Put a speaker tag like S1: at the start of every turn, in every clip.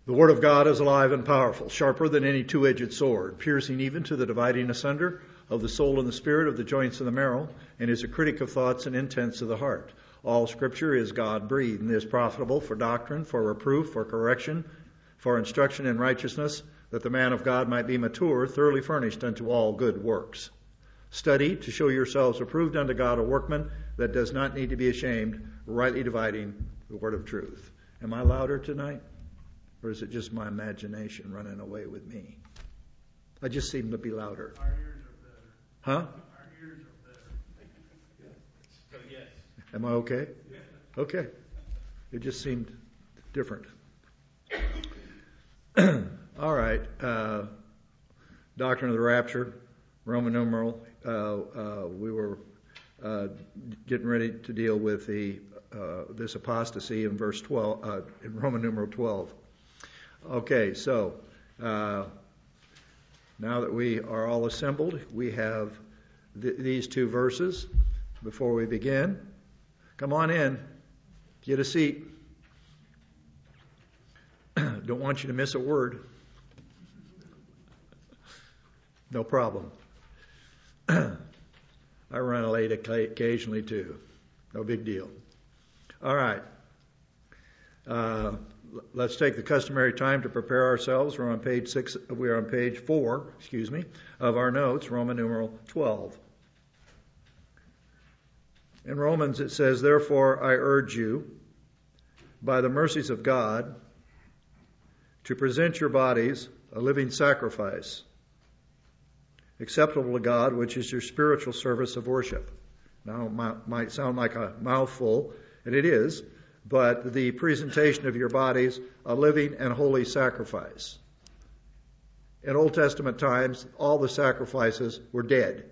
S1: The word of God is alive and powerful, sharper than any two-edged sword, piercing even to the dividing asunder of the soul and the spirit, of the joints and the marrow, and is a critic of thoughts and intents of the heart. All Scripture is God-breathed and is profitable for doctrine, for reproof, for correction, for instruction in righteousness, that the man of God might be mature, thoroughly furnished unto all good works. Study to show yourselves approved unto God, a workman that does not need to be ashamed, rightly dividing the word of truth. Am I louder tonight? Or is it just my imagination running away with me? I just seem to be louder.
S2: Our ears are better.
S1: Huh?
S2: Our ears are better. So yes.
S1: Am I okay? Okay. It just seemed different. All right. Doctrine of the rapture, Roman numeral. We were getting ready to deal with this apostasy in verse 12, in Roman numeral 12. Okay, so now that we are all assembled, we have these two verses before we begin. Come on in. Get a seat. Don't want you to miss a word. No problem. I run late occasionally too. No big deal. All right. Let's take the customary time to prepare ourselves. We're on page 6. We are on page 4, of our notes, Roman numeral 12. In Romans it says, "Therefore I urge you, by the mercies of God, to present your bodies a living sacrifice, acceptable to God, which is your spiritual service of worship." Now, it might sound like a mouthful, and it is, but the presentation of your bodies a living and holy sacrifice. In Old Testament times, all the sacrifices were dead.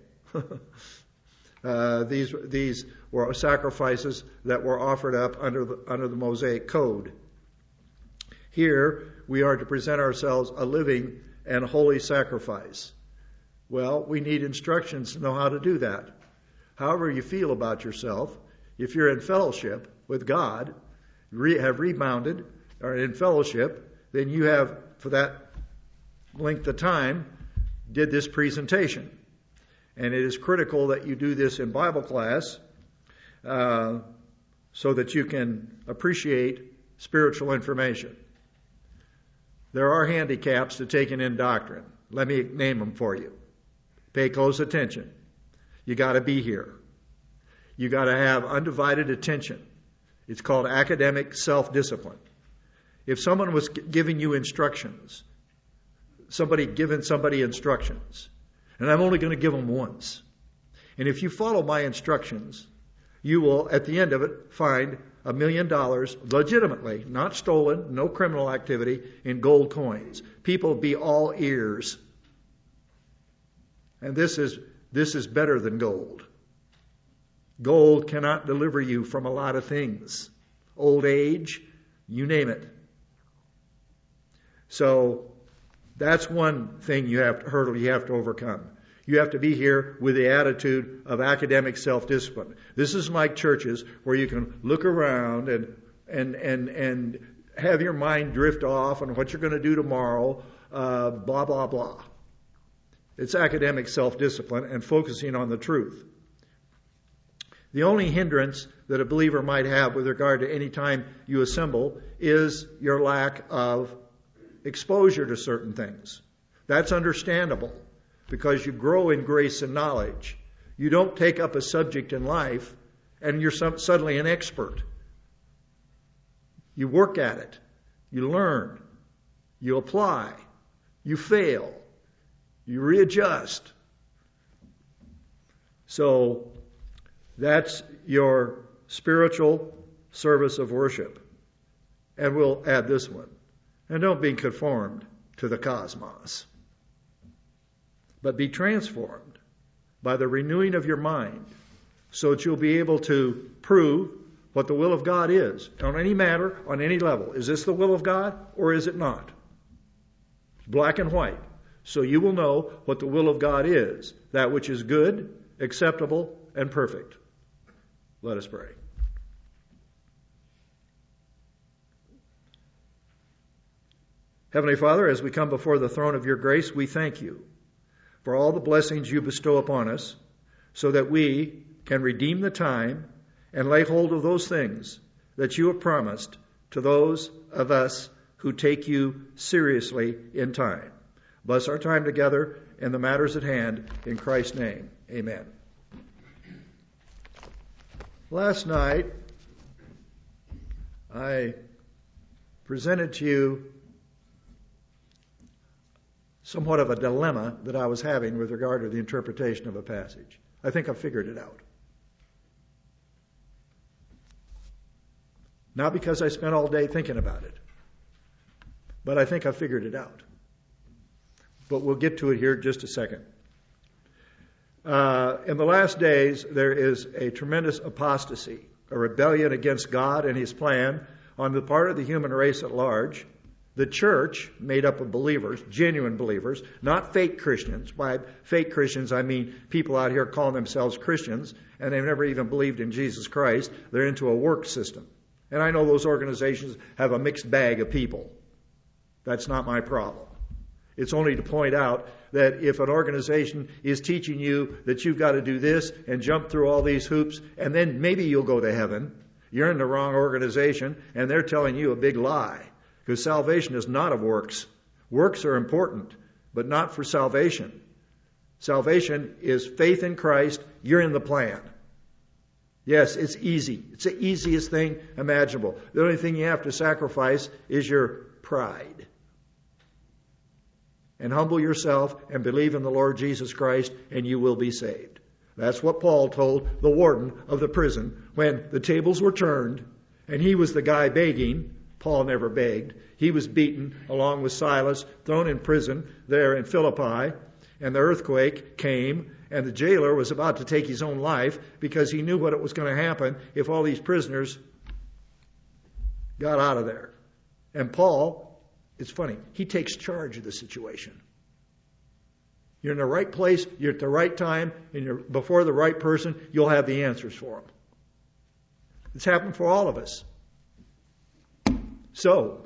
S1: These were sacrifices that were offered up under the Mosaic Code. Here, we are to present ourselves a living and holy sacrifice. Well, we need instructions to know how to do that. However you feel about yourself, if you're in fellowship with God, have rebounded, or in fellowship, then you have, for that length of time, did this presentation. And it is critical that you do this in Bible class so that you can appreciate spiritual information. There are handicaps to taking in doctrine. Let me name them for you. Pay close attention. You got to be here. You got to have undivided attention. It's called academic self-discipline. If someone was giving you instructions, giving somebody instructions, and I'm only going to give them once, and if you follow my instructions, you will, at the end of it, find $1 million legitimately, not stolen, no criminal activity, in gold coins. People be all ears. And this is better than gold. Gold cannot deliver you from a lot of things. Old age, you name it. So that's one thing hurdle you have to overcome. You have to be here with the attitude of academic self-discipline. This is like churches where you can look around and have your mind drift off on what you're going to do tomorrow, blah, blah, blah. It's academic self-discipline and focusing on the truth. The only hindrance that a believer might have with regard to any time you assemble is your lack of exposure to certain things. That's understandable because you grow in grace and knowledge. You don't take up a subject in life and you're suddenly an expert. You work at it. You learn. You apply. You fail. You readjust. So that's your spiritual service of worship. And we'll add this one. And don't be conformed to the cosmos, but be transformed by the renewing of your mind so that you'll be able to prove what the will of God is on any matter, on any level. Is this the will of God or is it not? Black and white. So you will know what the will of God is, that which is good, acceptable, and perfect. Let us pray. Heavenly Father, as we come before the throne of your grace, we thank you for all the blessings you bestow upon us so that we can redeem the time and lay hold of those things that you have promised to those of us who take you seriously in time. Bless our time together and the matters at hand in Christ's name. Amen. Last night, I presented to you somewhat of a dilemma that I was having with regard to the interpretation of a passage. I think I figured it out. Not because I spent all day thinking about it, but I think I figured it out. But we'll get to it here in just a second. In the last days, there is a tremendous apostasy, a rebellion against God and His plan on the part of the human race at large. The church, made up of believers, genuine believers, not fake Christians. By fake Christians, I mean people out here calling themselves Christians, and they've never even believed in Jesus Christ. They're into a work system. And I know those organizations have a mixed bag of people. That's not my problem. It's only to point out that if an organization is teaching you that you've got to do this and jump through all these hoops, and then maybe you'll go to heaven, you're in the wrong organization, and they're telling you a big lie. Because salvation is not of works. Works are important, but not for salvation. Salvation is faith in Christ. You're in the plan. Yes, it's easy. It's the easiest thing imaginable. The only thing you have to sacrifice is your pride. And humble yourself and believe in the Lord Jesus Christ, and you will be saved. That's what Paul told the warden of the prison when the tables were turned, and he was the guy begging. Paul never begged. He was beaten along with Silas, thrown in prison there in Philippi, and the earthquake came, and the jailer was about to take his own life because he knew what was going to happen if all these prisoners got out of there. And Paul, it's funny, he takes charge of the situation. You're in the right place, you're at the right time, and you're before the right person, you'll have the answers for them. It's happened for all of us. So,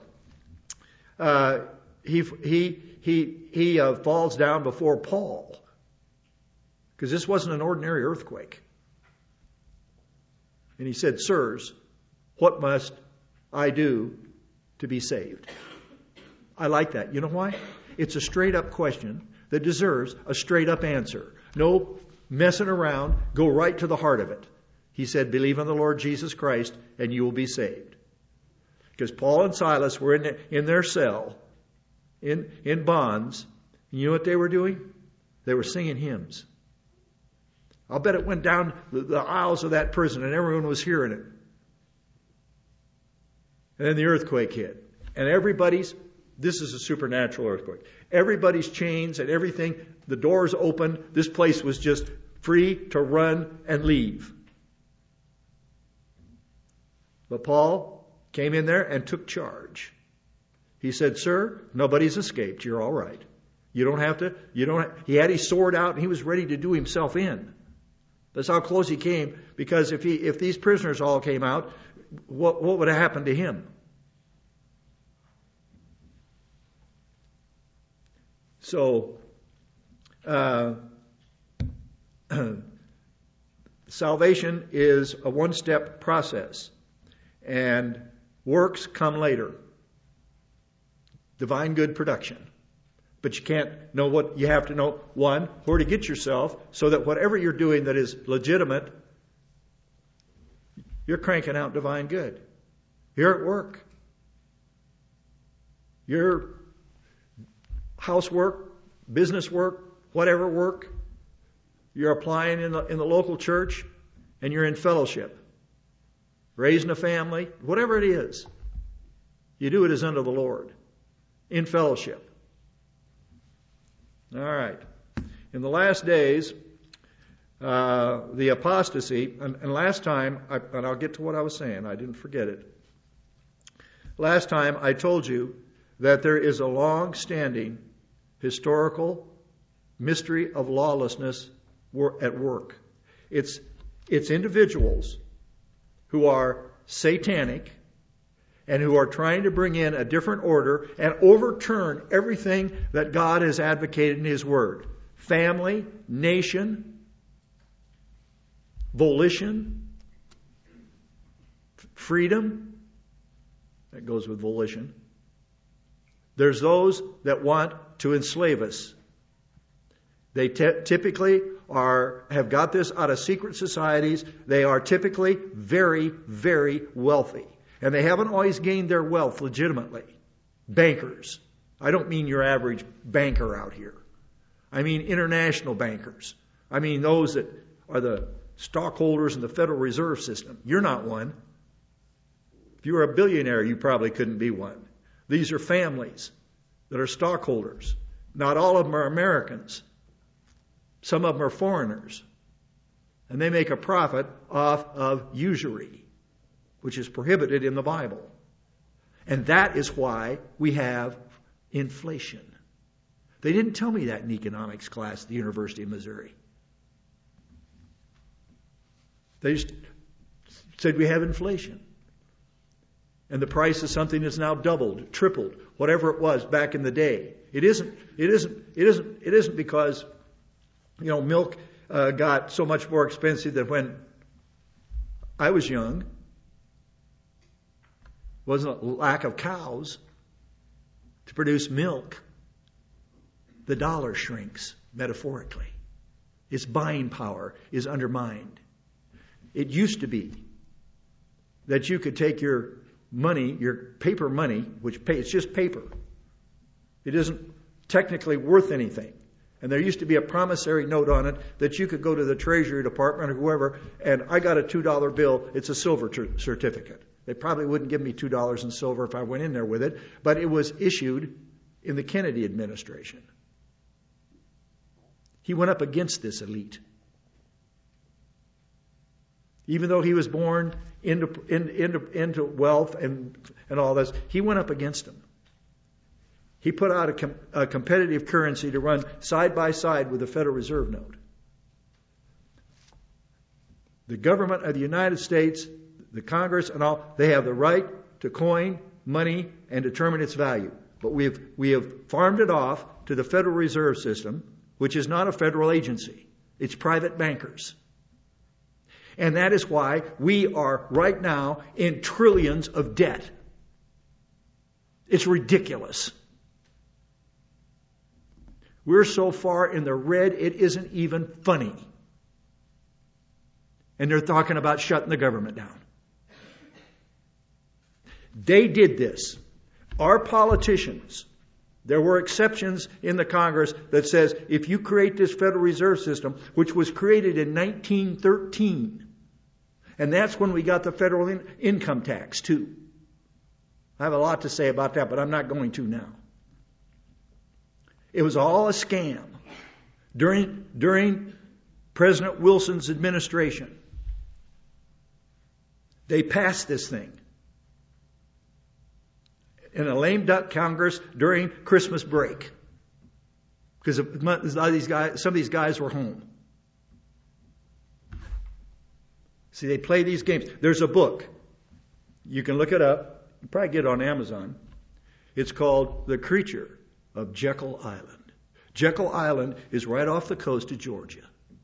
S1: he falls down before Paul, because this wasn't an ordinary earthquake. And he said, "Sirs, what must I do to be saved?" I like that. You know why? It's a straight up question that deserves a straight up answer. No messing around. Go right to the heart of it. He said, "Believe in the Lord Jesus Christ and you will be saved." Because Paul and Silas were in their cell, in bonds. And you know what they were doing? They were singing hymns. I'll bet it went down the aisles of that prison and everyone was hearing it. And then the earthquake hit. And this is a supernatural earthquake. Everybody's chains and everything, the doors opened. This place was just free to run and leave. But Paul came in there and took charge. He said, "Sir, nobody's escaped. You're all right. You don't have to." He had his sword out and he was ready to do himself in. That's how close he came. Because if these prisoners all came out, what would have happened to him? So, salvation is a one-step process, and works come later. Divine good production. But you can't know what you have to know. One, where to get yourself so that whatever you're doing that is legitimate, you're cranking out divine good. You're at work. Your housework, business work, whatever work, you're applying in the local church, and you're in fellowship. Raising a family, whatever it is, you do it as unto the Lord, in fellowship. All right. In the last days, the apostasy, and last time, and I'll get to what I was saying, I didn't forget it. Last time I told you that there is a long-standing historical mystery of lawlessness at work. It's individuals who are satanic and who are trying to bring in a different order and overturn everything that God has advocated in His Word. Family, nation, volition, freedom. That goes with volition. There's those that want to enslave us. They typically have got this out of secret societies. They are typically very, very wealthy. And they haven't always gained their wealth legitimately. Bankers. I don't mean your average banker out here. I mean international bankers. I mean those that are the stockholders in the Federal Reserve System. You're not one. If you were a billionaire, you probably couldn't be one. These are families that are stockholders. Not all of them are Americans. Some of them are foreigners. And they make a profit off of usury, which is prohibited in the Bible. And that is why we have inflation. They didn't tell me that in economics class at the University of Missouri. They just said we have inflation. And the price of something is now doubled, tripled, whatever it was back in the day. It isn't because, milk got so much more expensive than when I was young. It wasn't a lack of cows to produce milk. The dollar shrinks, metaphorically. Its buying power is undermined. It used to be that you could take your money, your paper money, it's just paper. It isn't technically worth anything. And there used to be a promissory note on it that you could go to the Treasury Department or whoever, and I got a $2 bill, it's a silver certificate. They probably wouldn't give me $2 in silver if I went in there with it, but it was issued in the Kennedy administration. He went up against this elite. Even though he was born into wealth and all this, he went up against them. He put out a competitive currency to run side by side with the Federal Reserve note. The government of the United States, the Congress and all, they have the right to coin money and determine its value. But we have farmed it off to the Federal Reserve System, which is not a federal agency. It's private bankers. And that is why we are right now in trillions of debt. It's ridiculous. We're so far in the red, it isn't even funny. And they're talking about shutting the government down. They did this. Our politicians, there were exceptions in the Congress that says if you create this Federal Reserve System, which was created in 1913, and that's when we got the federal income tax too. I have a lot to say about that, but I'm not going to now. It was all a scam. During President Wilson's administration, they passed this thing in a lame duck Congress during Christmas break because some of these guys were home. See, they play these games. There's a book. You can look it up. You probably get it on Amazon. It's called The Creature of Jekyll Island. Jekyll Island is right off the coast of Georgia.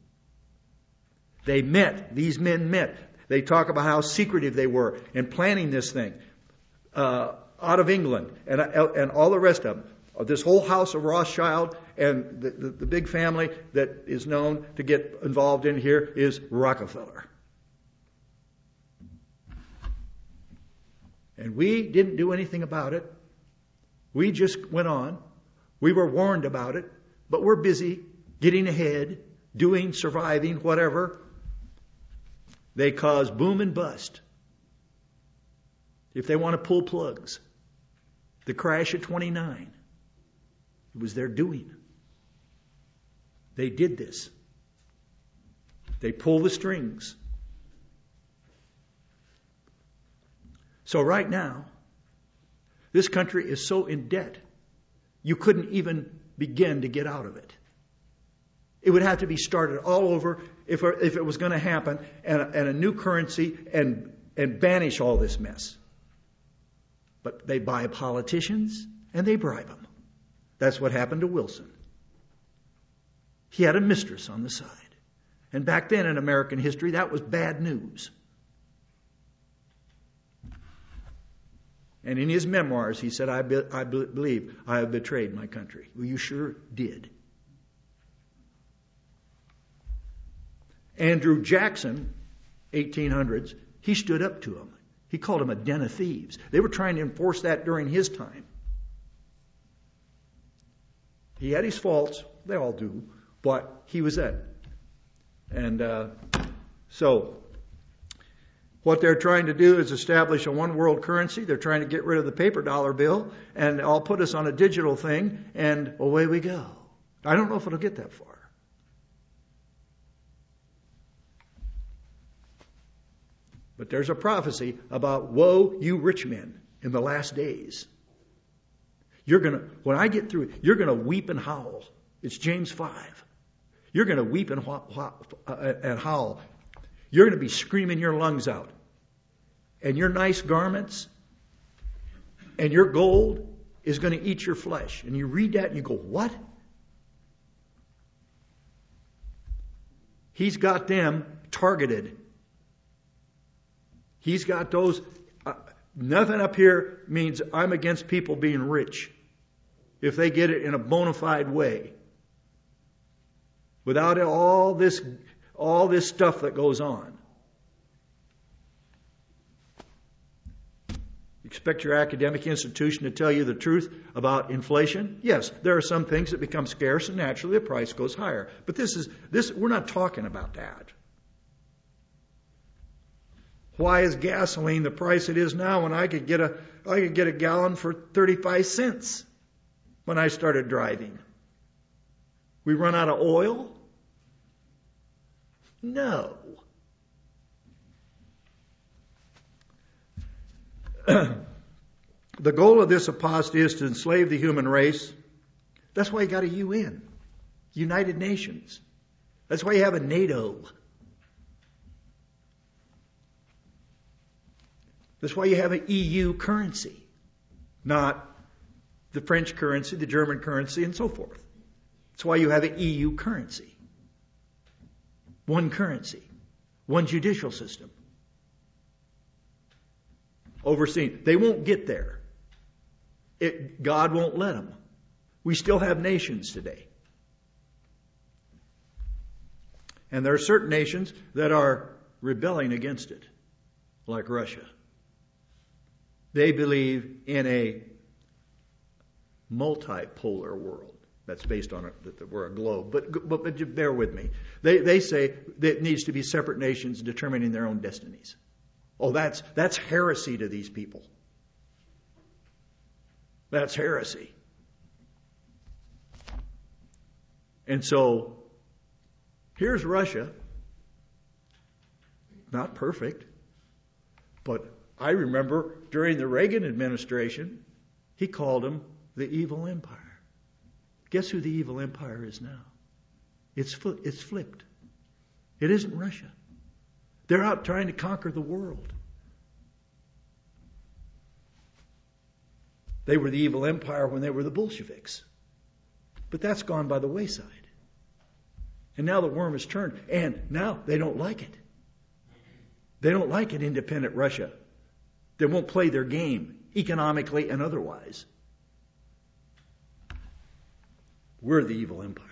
S1: These men met. They talk about how secretive they were in planning this thing out of England and all the rest of them. This whole house of Rothschild and the big family that is known to get involved in here is Rockefeller. And we didn't do anything about it. We just went on. We were warned about it, but we're busy getting ahead, doing, surviving, whatever. They cause boom and bust. If they want to pull plugs, the crash of 29, it was their doing. They did this. They pull the strings. So right now, this country is so in debt, you couldn't even begin to get out of it. It would have to be started all over if it was going to happen, and a new currency and banish all this mess. But they buy politicians and they bribe them. That's what happened to Wilson. He had a mistress on the side. And back then in American history, that was bad news. And in his memoirs, he said, I believe I have betrayed my country. Well, you sure did. Andrew Jackson, 1800s, he stood up to him. He called him a den of thieves. They were trying to enforce that during his time. He had his faults. They all do. But he was that. And so what they're trying to do is establish a one world currency. They're trying to get rid of the paper dollar bill and all put us on a digital thing, and away we go. I don't know if it'll get that far. But there's a prophecy about woe, you rich men, in the last days. When I get through, you're going to weep and howl. It's James 5. You're going to weep and howl. You're going to be screaming your lungs out. And your nice garments and your gold is going to eat your flesh. And you read that and you go, what? He's got them targeted. He's got those. Nothing up here means I'm against people being rich if they get it in a bona fide way. Without all this stuff that goes on. Expect your academic institution to tell you the truth about inflation? Yes, there are some things that become scarce and naturally the price goes higher. But we're not talking about that. Why is gasoline the price it is now when I could get a gallon for 35 cents when I started driving? We run out of oil? No. The goal of this apostasy is to enslave the human race. That's why you got a UN, United Nations. That's why you have a NATO. That's why you have an EU currency, not the French currency, the German currency, and so forth. That's why you have an EU currency. One currency, one judicial system. Overseen. They won't get there. God won't let them. We still have nations today. And there are certain nations that are rebelling against it, like Russia. They believe in a multipolar world. That's based on that we're a globe. But bear with me. They say that it needs to be separate nations determining their own destinies. Oh, that's heresy to these people. That's heresy. And so, here's Russia. Not perfect. But I remember during the Reagan administration, he called them the evil empire. Guess who the evil empire is now? It's flipped. It isn't Russia. They're out trying to conquer the world. They were the evil empire when they were the Bolsheviks. But that's gone by the wayside. And now the worm has turned. And now they don't like it. They don't like an independent Russia. They won't play their game, economically and otherwise. We're the evil empire.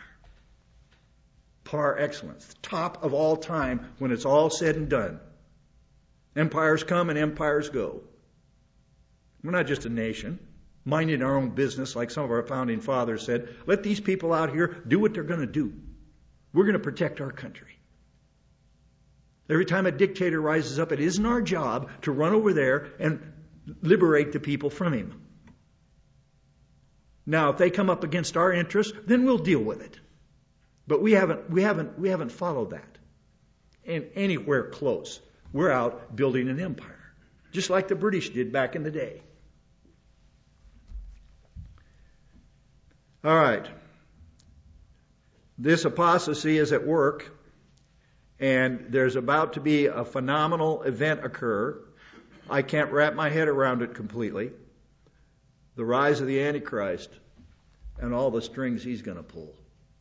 S1: Par excellence. Top of all time when it's all said and done. Empires come and empires go. We're not just a nation, minding our own business like some of our founding fathers said. Let these people out here do what they're going to do. We're going to protect our country. Every time a dictator rises up, it isn't our job to run over there and liberate the people from him. Now, if they come up against our interests, then we'll deal with it. But we haven't followed that. And anywhere close. We're out building an empire. Just like the British did back in the day. All right. This apostasy is at work. And there's about to be a phenomenal event occur. I can't wrap my head around it completely. the rise of the Antichrist, and all the strings he's going to pull.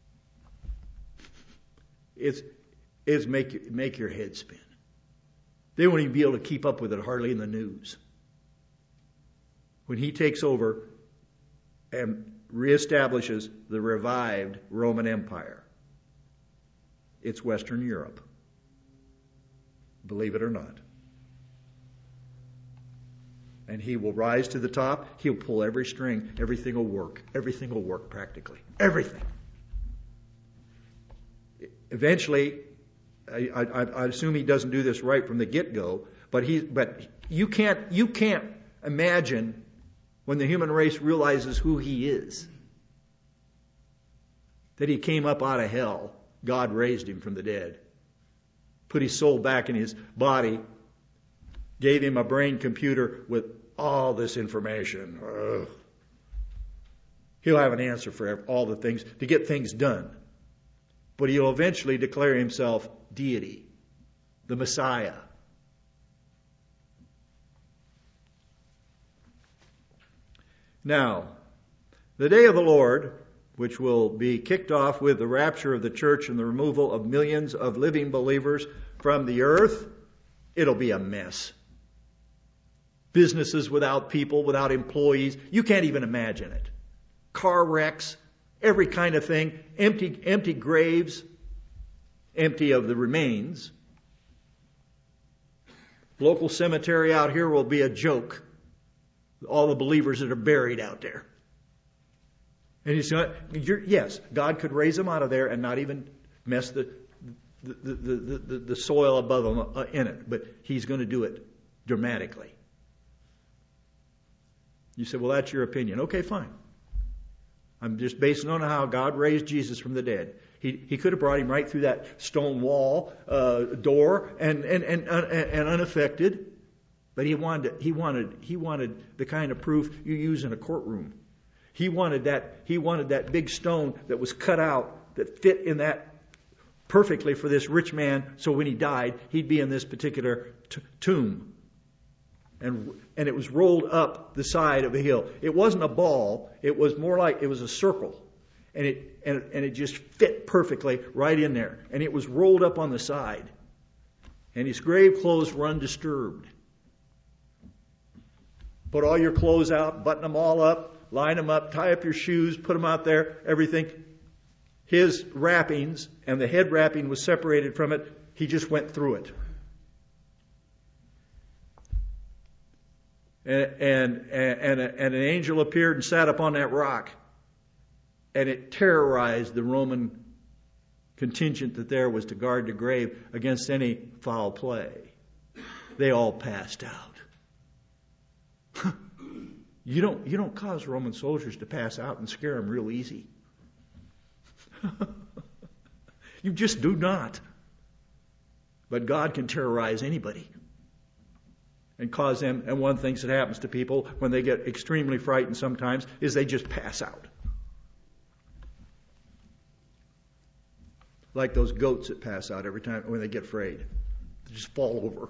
S1: It's make your head spin. They won't even be able to keep up with it hardly in the news. When he takes over and reestablishes the revived Roman Empire, it's Western Europe. Believe it or not. And he will rise to the top. He'll pull every string. Everything will work. Everything will work practically. Everything. Eventually, I assume he doesn't do this right from the get-go, but you can't imagine when the human race realizes who he is, that he came up out of hell. God raised him from the dead, put his soul back in his body, gave him a brain computer with all this information. Ugh. He'll have an answer for all the things, to get things done. But he'll eventually declare himself deity, the Messiah. Now, the day of the Lord, which will be kicked off with the rapture of the church and the removal of millions of living believers from the earth, it'll be a mess. Businesses without people, without employees. You can't even imagine it. Car wrecks, every kind of thing. Empty graves, empty of the remains. Local cemetery out here will be a joke. All the believers that are buried out there. And you say, yes, God could raise them out of there and not even mess the soil above them in it. But he's going to do it dramatically. You say, well, that's your opinion. Okay, fine. I'm just basing on how God raised Jesus from the dead. He could have brought him right through that stone wall door and unaffected. But he wanted the kind of proof you use in a courtroom. He wanted that big stone that was cut out that fit in that perfectly for this rich man. So when he died, he'd be in this particular tomb. And it was rolled up the side of a hill. It wasn't a ball. It was more like it was a circle. And it just fit perfectly right in there. And it was rolled up on the side. And his grave clothes were undisturbed. Put all your clothes out, button them all up, line them up, tie up your shoes, put them out there, everything. His wrappings and the head wrapping was separated from it. He just went through it. And an angel appeared and sat upon that rock. And it terrorized the Roman contingent that there was to guard the grave against any foul play. They all passed out. You don't cause Roman soldiers to pass out and scare them real easy. You just do not. But God can terrorize anybody and cause them. And one of the things that happens to people when they get extremely frightened sometimes is they just pass out. Like those goats that pass out every time when they get afraid. They just fall over.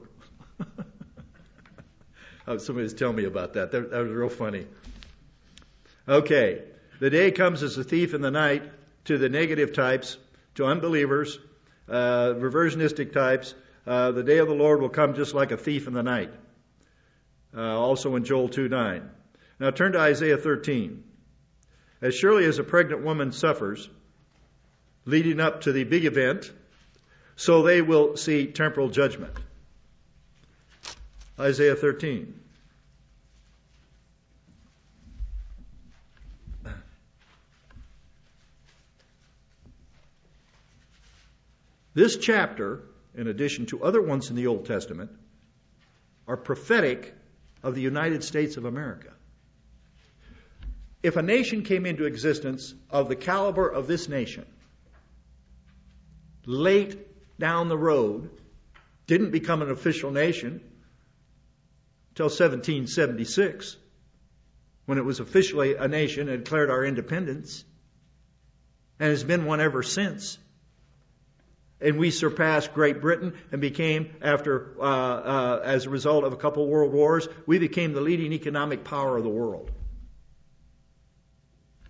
S1: Somebody was telling me about that. That was real funny. Okay. The day comes as a thief in the night to the negative types, to unbelievers, reversionistic types. The day of the Lord will come just like a thief in the night. Also in Joel 2:9. Now turn to Isaiah 13. As surely as a pregnant woman suffers, leading up to the big event, so they will see temporal judgment. Isaiah 13. This chapter, in addition to other ones in the Old Testament, are prophetic of the United States of America. If a nation came into existence of the caliber of this nation, late down the road, didn't become an official nation until 1776, when it was officially a nation and declared our independence, and has been one ever since. And we surpassed Great Britain and became, as a result of a couple of world wars, we became the leading economic power of the world.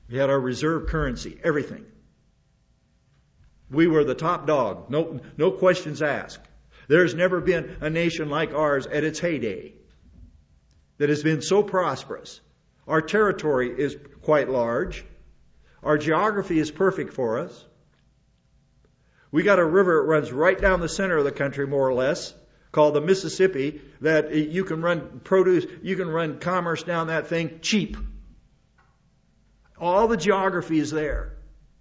S1: We had our reserve currency, everything. We were the top dog, no questions asked. There's never been a nation like ours at its heyday that has been so prosperous. Our territory is quite large. Our geography is perfect for us. We got a river that runs right down the center of the country, more or less, called the Mississippi, that you can run produce, you can run commerce down that thing cheap. All the geography is there.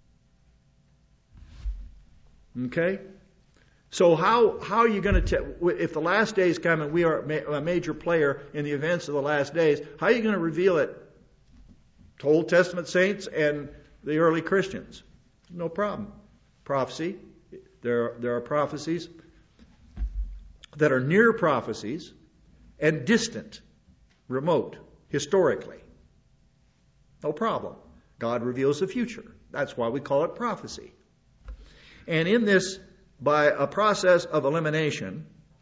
S1: Okay? So how are you going to if the last days come and we are a major player in the events of the last days, how are you going to reveal it to Old Testament saints and the early Christians? No problem. Prophecy. There are prophecies that are near prophecies and distant, remote, historically. No problem. God reveals the future. That's why we call it prophecy. And in this, by a process of elimination,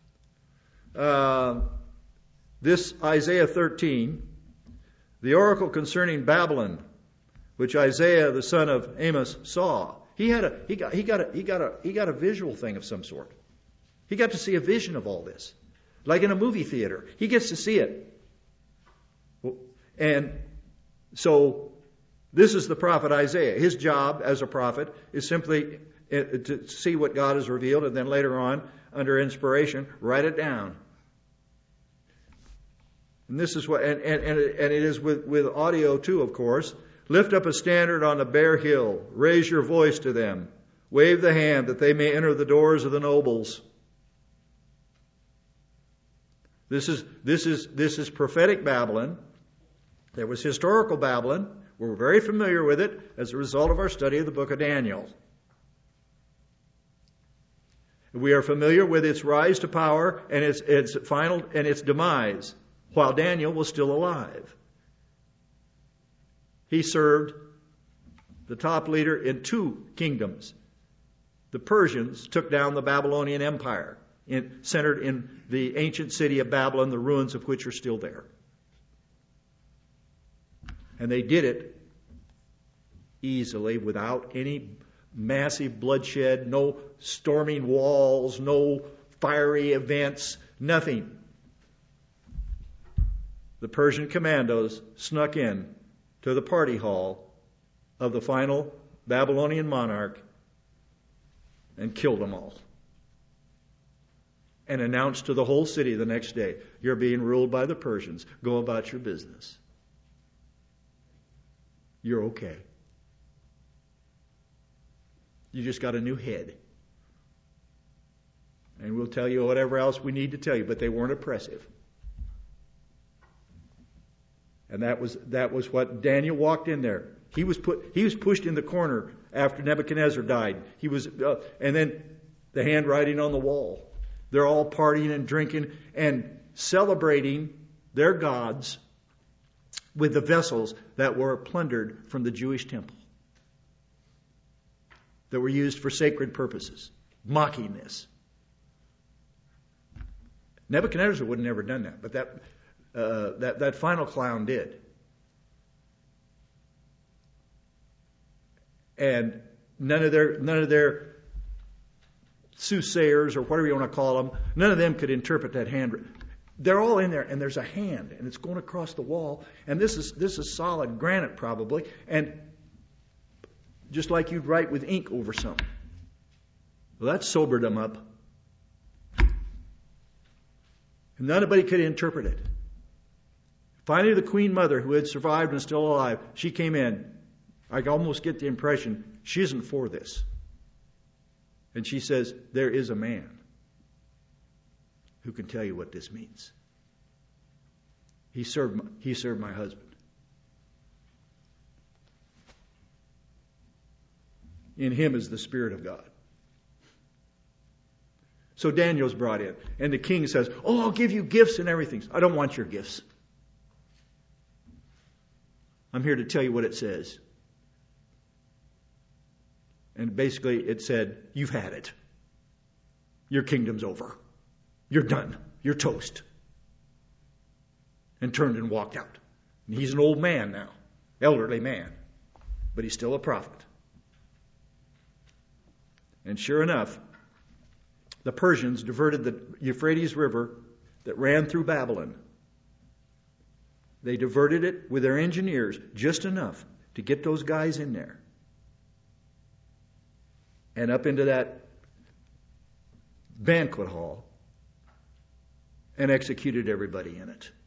S1: this Isaiah 13, the oracle concerning Babylon, which Isaiah the son of Amos saw, he got a visual thing of some sort. He got to see a vision of all this, like in a movie theater. He gets to see it, and so this is the prophet Isaiah. His job as a prophet is simply to see what God has revealed, and then later on, under inspiration, write it down. And this is what, and it is with audio too, of course. Lift up a standard on the bare hill. Raise your voice to them. Wave the hand that they may enter the doors of the nobles. This is prophetic Babylon. There was historical Babylon. We're very familiar with it as a result of our study of the book of Daniel. We are familiar with its rise to power and its final and its demise, while Daniel was still alive. He served the top leader in two kingdoms. The Persians took down the Babylonian Empire, centered in the ancient city of Babylon, the ruins of which are still there. And they did it easily, without any massive bloodshed, no storming walls, no fiery events, nothing. The Persian commandos snuck in to the party hall of the final Babylonian monarch and killed them all. And announced to the whole city the next day, you're being ruled by the Persians. Go about your business. You're okay. You just got a new head. And we'll tell you whatever else we need to tell you, but they weren't oppressive. And that was what Daniel walked in there. He was pushed in the corner after Nebuchadnezzar died. And then the handwriting on the wall. They're all partying and drinking and celebrating their gods with the vessels that were plundered from the Jewish temple, that were used for sacred purposes, mocking this. Nebuchadnezzar would have never done that, but that final clown did. And none of their soothsayers, or whatever you want to call them, none of them could interpret that hand. They're all in there, and there's a hand, and it's going across the wall, and this is solid granite probably, and just like you'd write with ink over something. Well, that sobered them up. And nobody could interpret it. Finally, the Queen Mother, who had survived and still alive, she came in. I almost get the impression she isn't for this. And she says, there is a man who can tell you what this means. He served my husband. In him is the Spirit of God. So Daniel's brought in, and the king says, I'll give you gifts and everything. I don't want your gifts. I'm here to tell you what it says. And basically it said, you've had it. Your kingdom's over. You're done. You're toast. And turned and walked out. And he's an old man now. Elderly man. but he's still a prophet. And sure enough, the Persians diverted the Euphrates River that ran through Babylon. They diverted it with their engineers just enough to get those guys in there and up into that banquet hall and executed everybody in it.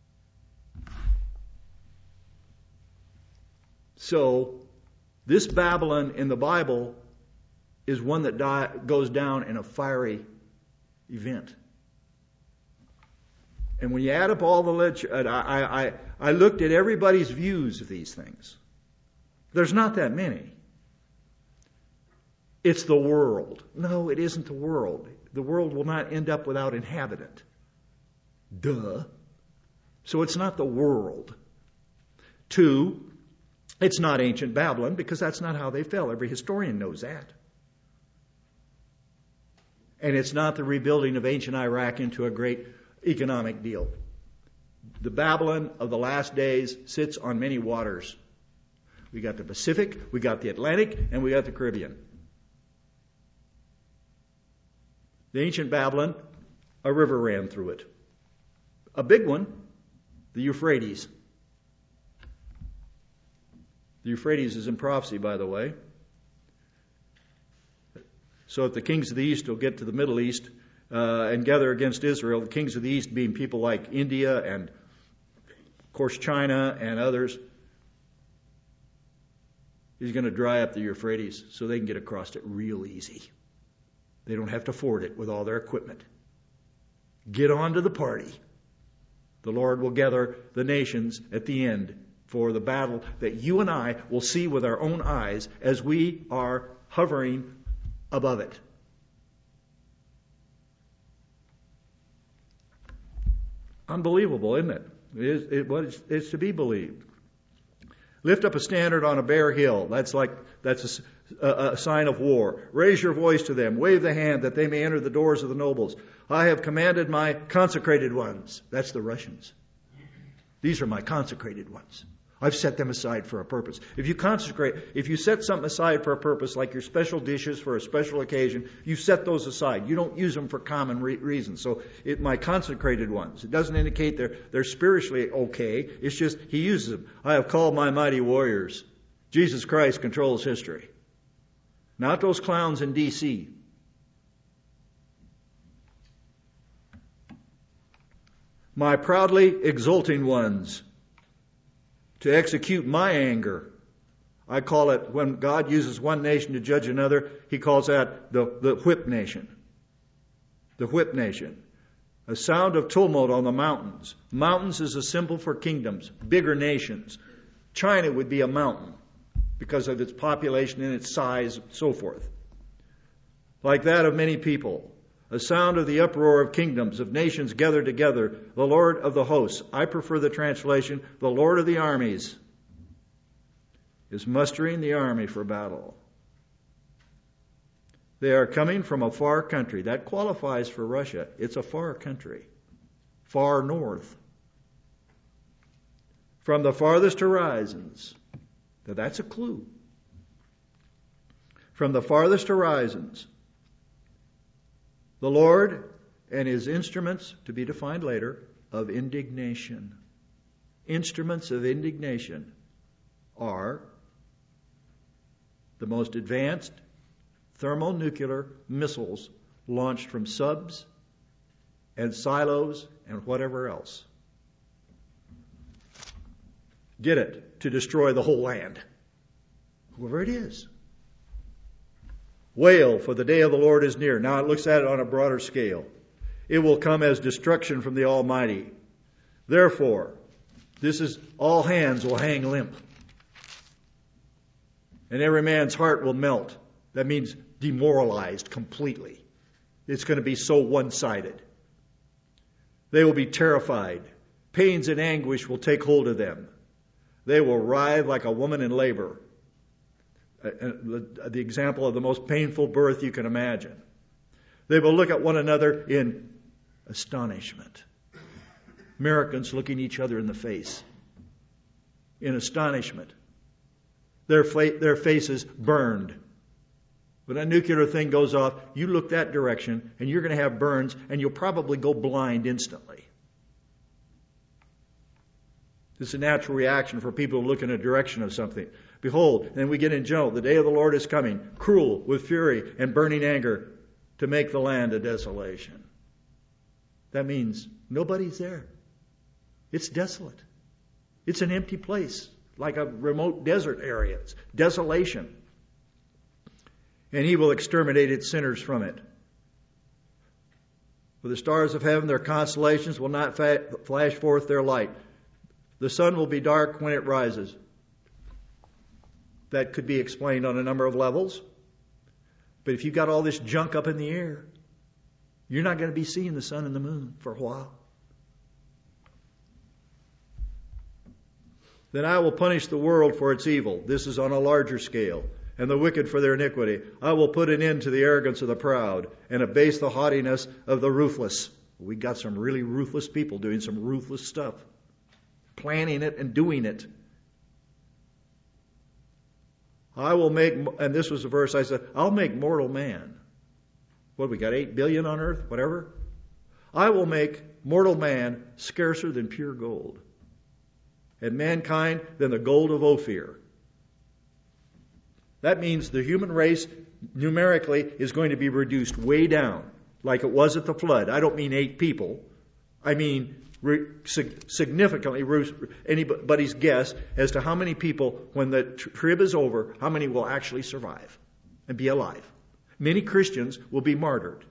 S1: So, this Babylon in the Bible is one that goes down in a fiery event. And when you add up all the literature, I looked at everybody's views of these things. There's not that many. It's the world. No, it isn't the world. The world will not end up without inhabitant. Duh. So it's not the world. 2, it's not ancient Babylon, because that's not how they fell. Every historian knows that. And it's not the rebuilding of ancient Iraq into a great economic deal. The Babylon of the last days sits on many waters. We got the Pacific, we got the Atlantic, and we got the Caribbean. The ancient Babylon, a river ran through it. A big one, the Euphrates. The Euphrates is in prophecy, by the way. So if the kings of the East will get to the Middle East and gather against Israel, the kings of the East being people like India and, of course, China and others, he's going to dry up the Euphrates so they can get across it real easy. They don't have to ford it with all their equipment. Get on to the party. The Lord will gather the nations at the end for the battle that you and I will see with our own eyes as we are hovering above it. Unbelievable, isn't it? It's to be believed. Lift up a standard on a bare hill. That's a sign of war. Raise your voice to them. Wave the hand that they may enter the doors of the nobles. I have commanded my consecrated ones. That's the Russians. These are my consecrated ones. I've set them aside for a purpose. If you set something aside for a purpose, like your special dishes for a special occasion, you set those aside. You don't use them for common reasons. So my consecrated ones. It doesn't indicate they're spiritually okay. It's just he uses them. I have called my mighty warriors. Jesus Christ controls history. Not those clowns in D.C. My proudly exulting ones, to execute my anger. I call it, when God uses one nation to judge another, he calls that the whip nation. The whip nation. A sound of tumult on the mountains. Mountains is a symbol for kingdoms, bigger nations. China would be a mountain because of its population and its size and so forth. Like that of many people. A sound of the uproar of kingdoms, of nations gathered together, the Lord of the hosts. I prefer the translation, the Lord of the armies is mustering the army for battle. They are coming from a far country. That qualifies for Russia. It's a far country. Far north. From the farthest horizons. Now that's a clue. From the farthest horizons. The Lord and his instruments, to be defined later, of indignation. Instruments of indignation are the most advanced thermonuclear missiles launched from subs and silos and whatever else. Get it? To destroy the whole land. Whoever it is. Wail, for the day of the Lord is near. Now it looks at it on a broader scale. It will come as destruction from the Almighty. Therefore, this is all hands will hang limp. And every man's heart will melt. That means demoralized completely. It's going to be so one-sided. They will be terrified. Pains and anguish will take hold of them. They will writhe like a woman in labor. The example of the most painful birth you can imagine. They will look at one another in astonishment. Americans looking each other in the face in astonishment. their faces burned. When a nuclear thing goes off, you look that direction and you're going to have burns and you'll probably go blind instantly. It's a natural reaction for people to look in a direction of something. Behold, and we get in general, the day of the Lord is coming, cruel with fury and burning anger to make the land a desolation. That means nobody's there. It's desolate. It's an empty place, like a remote desert area. It's desolation. And he will exterminate its sinners from it. For the stars of heaven, their constellations will not flash forth their light. The sun will be dark when it rises. That could be explained on a number of levels. But if you've got all this junk up in the air, you're not going to be seeing the sun and the moon for a while. Then I will punish the world for its evil. This is on a larger scale. And the wicked for their iniquity. I will put an end to the arrogance of the proud and abase the haughtiness of the ruthless. We got some really ruthless people doing some ruthless stuff. Planning it and doing it. I will make, and this was a verse I said, I'll make mortal man. What, we got 8 billion on earth? Whatever. I will make mortal man scarcer than pure gold. And mankind than the gold of Ophir. That means the human race numerically is going to be reduced way down, like it was at the flood. I don't mean 8 people. I mean significantly, anybody's guess as to how many people, when the trib is over, how many will actually survive and be alive. Many Christians will be martyred.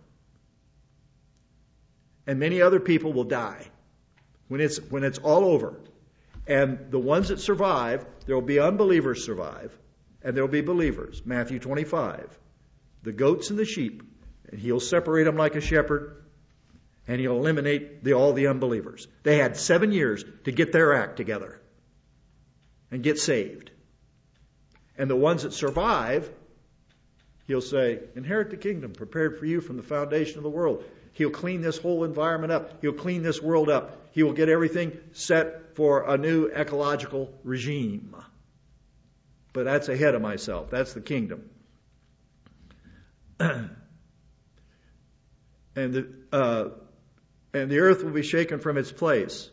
S1: And many other people will die when it's all over. And the ones that survive, there will be unbelievers survive. And there will be believers. Matthew 25. The goats and the sheep. And he'll separate them like a shepherd. And he'll eliminate all the unbelievers. They had 7 years to get their act together. And get saved. And the ones that survive, he'll say, inherit the kingdom prepared for you from the foundation of the world. He'll clean this whole environment up. He'll clean this world up. He will get everything set for a new ecological regime. But that's ahead of myself. That's the kingdom. And the earth will be shaken from its place.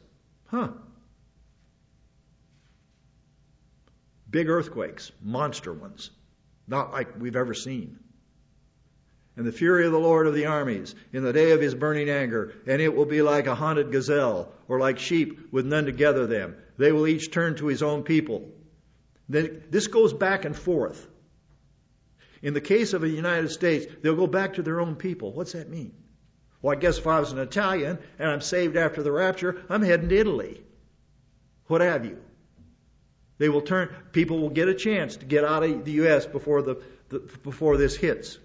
S1: Big earthquakes, monster ones, not like we've ever seen. And the fury of the Lord of the armies in the day of his burning anger, and it will be like a hunted gazelle, or like sheep with none to gather them. They will each turn to his own people. This goes back and forth. In the case of the United States, they'll go back to their own people. What's that mean? Well, I guess if I was an Italian and I'm saved after the rapture, I'm heading to Italy. What have you? They will turn. People will get a chance to get out of the U.S. before this hits.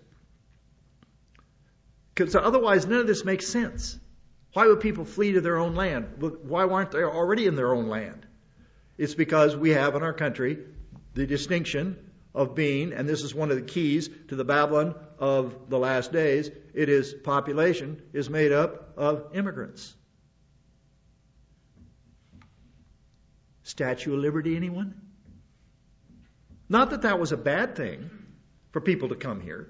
S1: Because otherwise, none of this makes sense. Why would people flee to their own land? Why aren't they already in their own land? It's because we have in our country the distinction of being, and this is one of the keys to the Babylon of the last days, population is made up of immigrants. Statue of Liberty, anyone? Not that that was a bad thing for people to come here.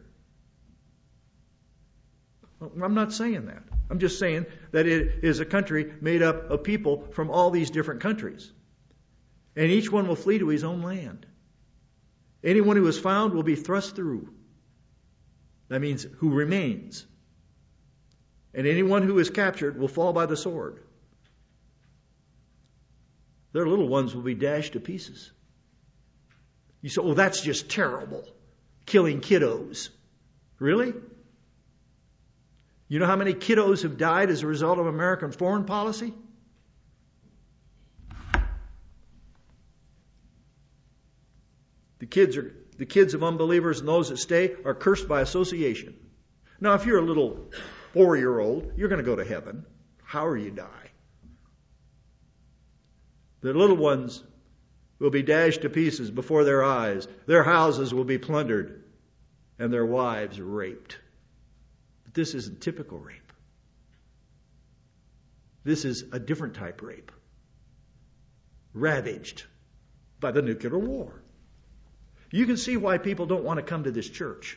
S1: I'm not saying that. I'm just saying that it is a country made up of people from all these different countries. And each one will flee to his own land. Anyone who is found will be thrust through. That means who remains. And anyone who is captured will fall by the sword. Their little ones will be dashed to pieces. You say, oh, that's just terrible. Killing kiddos. Really? You know how many kiddos have died as a result of American foreign policy? The kids of unbelievers and those that stay are cursed by association. Now, if you're a little 4-year-old, you're going to go to heaven, however you die. The little ones will be dashed to pieces before their eyes. Their houses will be plundered and their wives raped. But this isn't typical rape. This is a different type of rape. Ravaged by the nuclear war. You can see why people don't want to come to this church.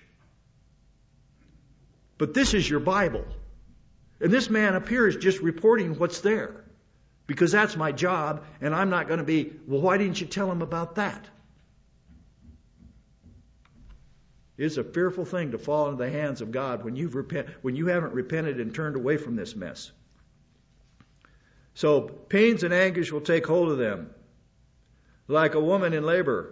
S1: But this is your Bible. And this man up here is just reporting what's there. Because that's my job, and I'm not going to be, well, why didn't you tell him about that? It's a fearful thing to fall into the hands of God when you haven't repented and turned away from this mess. So pains and anguish will take hold of them, like a woman in labor.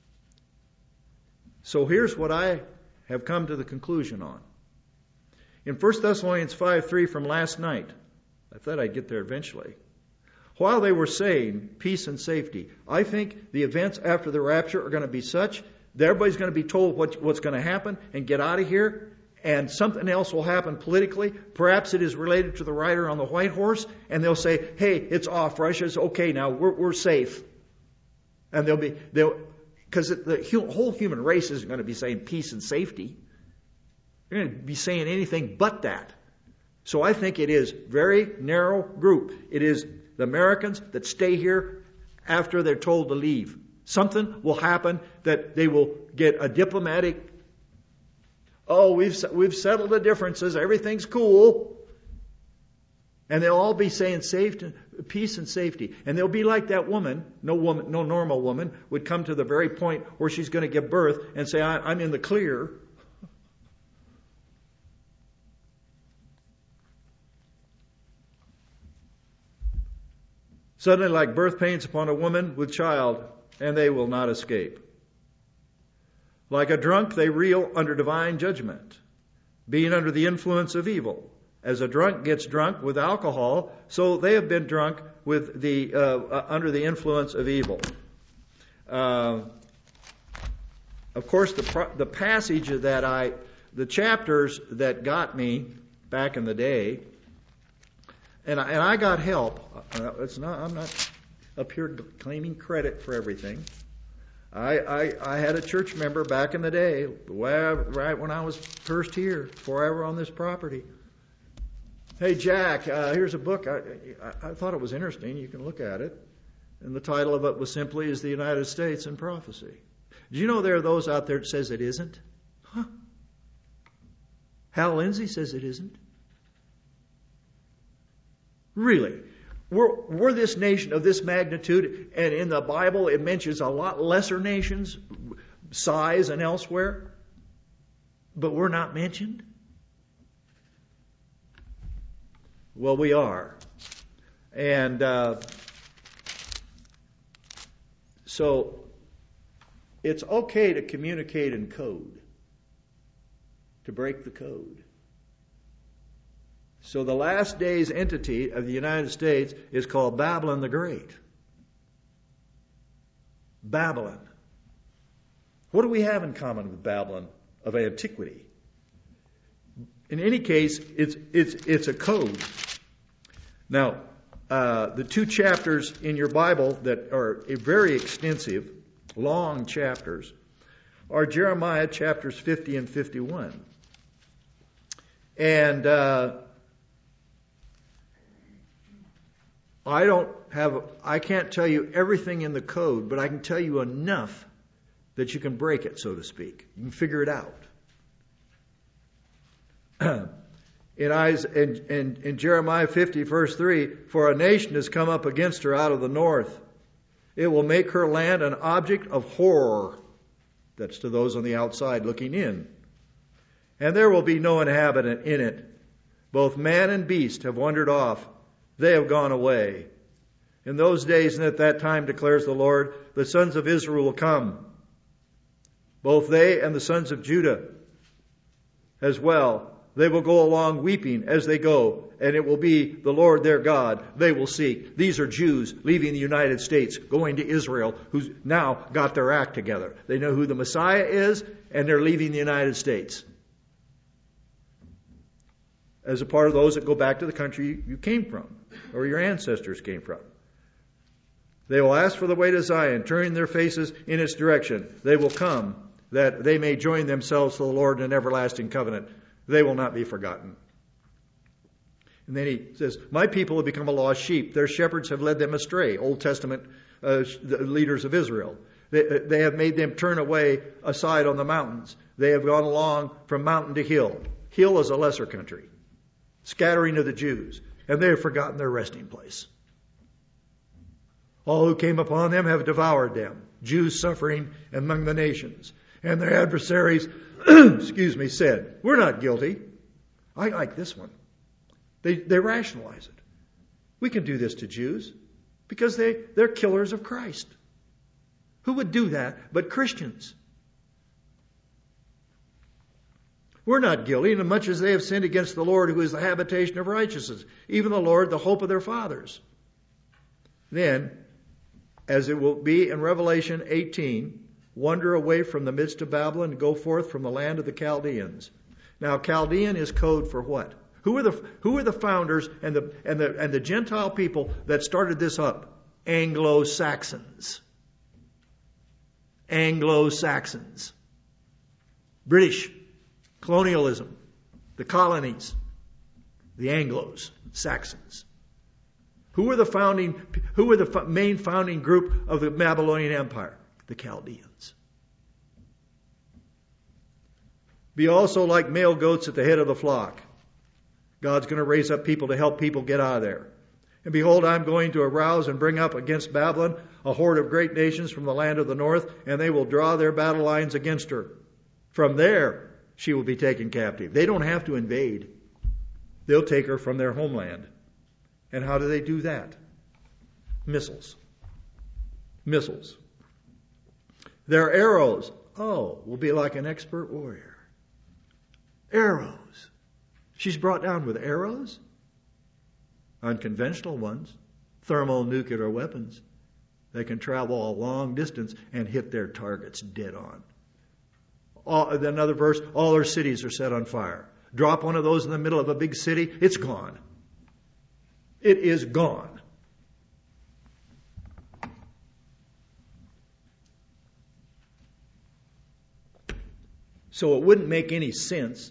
S1: So here's what I have come to the conclusion on. In 1 Thessalonians 5:3 from last night, I thought I'd get there eventually. While they were saying peace and safety, I think the events after the rapture are going to be such that everybody's going to be told what's going to happen and get out of here, and something else will happen politically. Perhaps it is related to the rider on the white horse, and they'll say, hey, it's off. Russia's okay now. We're safe. And because the whole human race isn't going to be saying peace and safety. They're going to be saying anything but that. So I think it is very narrow group. It is the Americans that stay here after they're told to leave. Something will happen that they will get a diplomatic, we've settled the differences, everything's cool. And they'll all be saying peace and safety. And they'll be like that woman, no normal woman, would come to the very point where she's going to give birth and say, I'm in the clear. Suddenly, like birth pains upon a woman with child, and they will not escape. Like a drunk, they reel under divine judgment, being under the influence of evil. As a drunk gets drunk with alcohol, so they have been drunk with under the influence of evil. Of course, the passage the chapters that got me back in the day. And I got help. I'm not up here claiming credit for everything. I had a church member back in the day, right when I was first here, before I were on this property. Hey, Jack, here's a book. I thought it was interesting. You can look at it. And the title of it was simply "Is the United States in Prophecy?" Do you know there are those out there that says it isn't? Huh? Hal Lindsey says it isn't. Really? We're this nation of this magnitude, and in the Bible it mentions a lot lesser nations, size and elsewhere, but we're not mentioned? Well, we are. And so it's okay to communicate in code, to break the code. So the last days entity of the United States is called Babylon the Great. Babylon. What do we have in common with Babylon of antiquity? In any case, it's a code. Now, the two chapters in your Bible that are very extensive, long chapters, are Jeremiah chapters 50 and 51. And I can't tell you everything in the code, but I can tell you enough that you can break it, so to speak. You can figure it out. In Jeremiah 50, verse 3, "For a nation has come up against her out of the north. It will make her land an object of horror." That's to those on the outside looking in. "And there will be no inhabitant in it. Both man and beast have wandered off. They have gone away. In those days and at that time, declares the Lord, the sons of Israel will come. Both they and the sons of Judah as well. They will go along weeping as they go, and it will be the Lord their God they will seek." These are Jews leaving the United States, going to Israel, who's now got their act together. They know who the Messiah is, and they're leaving the United States as a part of those that go back to the country you came from, or your ancestors came from. "They will ask for the way to Zion, turning their faces in its direction. They will come, that they may join themselves to the Lord in an everlasting covenant. They will not be forgotten." And then he says, "My people have become a lost sheep. Their shepherds have led them astray." Old Testament the leaders of Israel. They have made them turn away aside on the mountains. They have gone along from mountain to hill. Hill is a lesser country. Scattering of the Jews. And they have forgotten their resting place. All who came upon them have devoured them. Jews suffering among the nations. And their adversaries, said, we're not guilty. I like this one. They rationalize it. We can do this to Jews because they're killers of Christ. Who would do that but Christians? We're not guilty, inasmuch as they have sinned against the Lord, who is the habitation of righteousness, even the Lord, the hope of their fathers. Then, as it will be in Revelation 18, wander away from the midst of Babylon and go forth from the land of the Chaldeans. Now, Chaldean is code for what? Who are the founders and the Gentile people that started this up? Anglo-Saxons. Anglo-Saxons. British. Colonialism. The colonies. The Anglos. Saxons. Who were the main founding group of the Babylonian Empire? The Chaldeans. Be also like male goats at the head of the flock. God's going to raise up people to help people get out of there. And behold, I'm going to arouse and bring up against Babylon a horde of great nations from the land of the north, and they will draw their battle lines against her. From there, she will be taken captive. They don't have to invade. They'll take her from their homeland. And how do they do that? Missiles. Missiles. Their arrows, will be like an expert warrior. Arrows. She's brought down with arrows, unconventional ones, thermonuclear weapons. They can travel a long distance and hit their targets dead on. Another verse, all their cities are set on fire. Drop one of those in the middle of a big city, it's gone. It is gone. So it wouldn't make any sense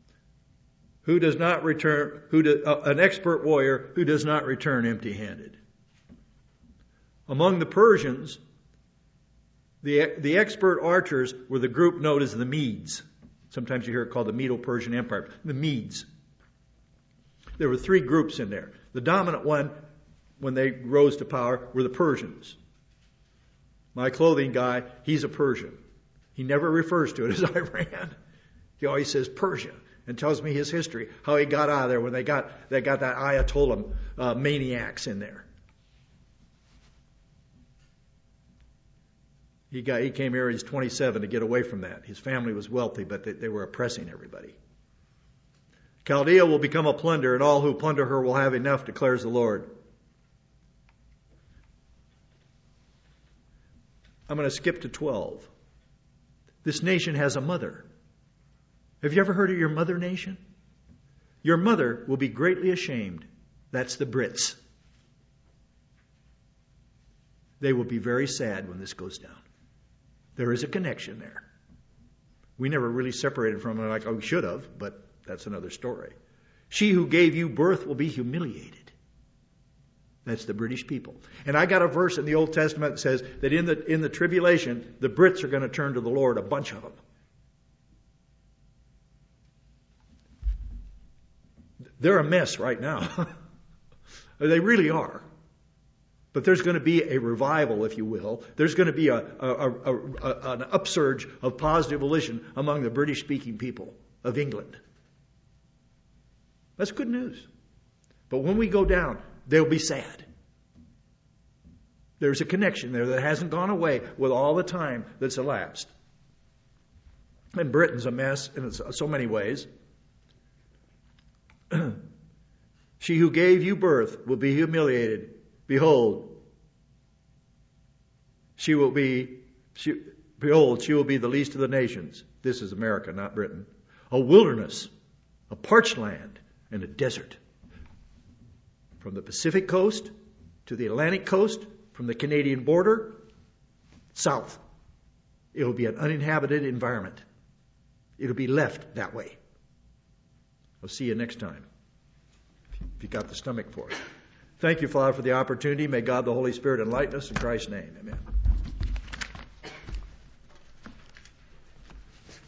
S1: an expert warrior who does not return empty-handed. Among the Persians, the expert archers were the group known as the Medes. Sometimes you hear it called the Medo-Persian Empire. The Medes. There were 3 groups in there. The dominant one, when they rose to power, were the Persians. My clothing guy, he's a Persian. He never refers to it as Iran. He always says Persia and tells me his history, how he got out of there when they got that Ayatollah maniacs in there. He came here, he's 27, to get away from that. His family was wealthy, but they were oppressing everybody. Chaldea will become a plunder, and all who plunder her will have enough, declares the Lord. I'm going to skip to 12. This nation has a mother. Have you ever heard of your mother nation? Your mother will be greatly ashamed. That's the Brits. They will be very sad when this goes down. There is a connection there. We never really separated from it like we should have, but that's another story. She who gave you birth will be humiliated. That's the British people. And I got a verse in the Old Testament that says that in the tribulation, the Brits are going to turn to the Lord, a bunch of them. They're a mess right now. They really are. But there's going to be a revival, if you will. There's going to be an upsurge of positive volition among the British-speaking people of England. That's good news. But when we go down, they'll be sad. There's a connection there that hasn't gone away with all the time that's elapsed. And Britain's a mess in so many ways. She who gave you birth will be humiliated. Behold, she will be the least of the nations. This is America, not Britain. A wilderness, a parched land, and a desert. From the Pacific coast to the Atlantic coast, from the Canadian border, south. It will be an uninhabited environment. It'll be left that way. I'll see you next time, if you got the stomach for it. Thank you, Father, for the opportunity. May God the Holy Spirit enlighten us in Christ's name. Amen.